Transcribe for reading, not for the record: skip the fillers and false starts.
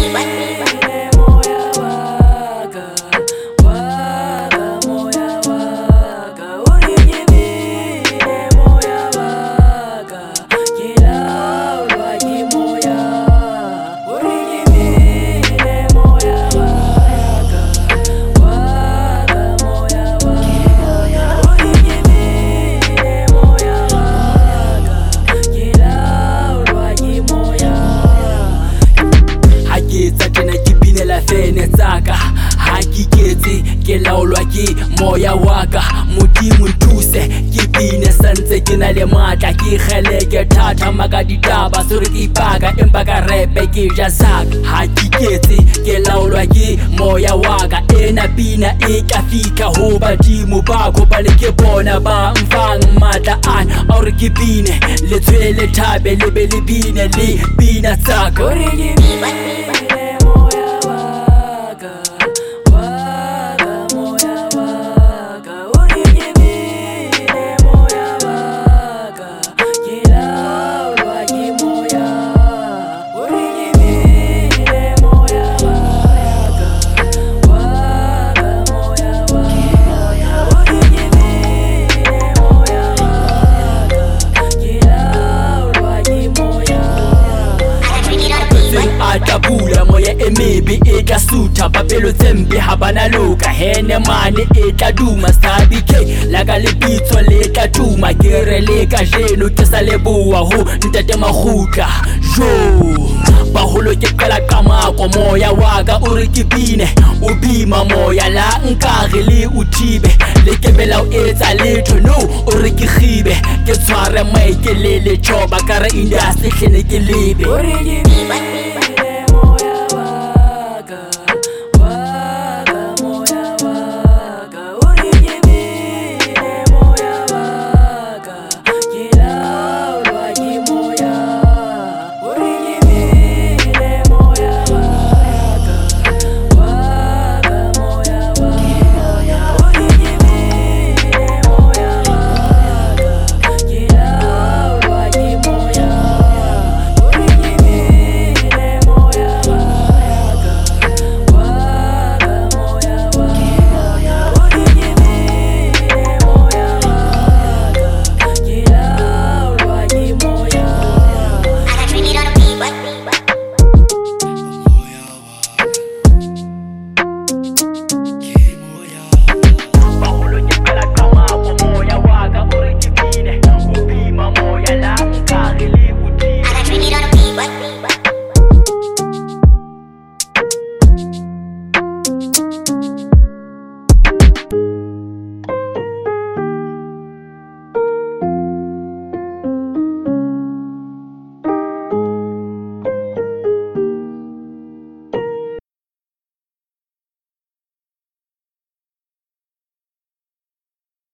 Ke laolwa ke moya waka modimo nthuse ke bine santse ke na le matla ke kgeleke thata maka ditaba sore ke ipaka empa ka repe ke ja saka ha ke ketse ke laolwa ke moya waka ena pina e ka fika ho badimo bako ba le ke bona ba mfang matla ana aure ke bine le tshwele thabe le be le bine le pina tsaka ore ke Atabula moya emebe e tla sutha papelo tsembe ha bana loka hene mane e tla duma sabi ke la ka lebitso le tla duma ke re le ka jeno ke sa leboa ho ntate magutla jo baholo ke qala kamako moya waka o re ke bine o bima moya la nkare le uthibe le ke bela o etsa letho no o re ke khibe ke tshware maike le joba ka re industry hlene ke lebe o re ke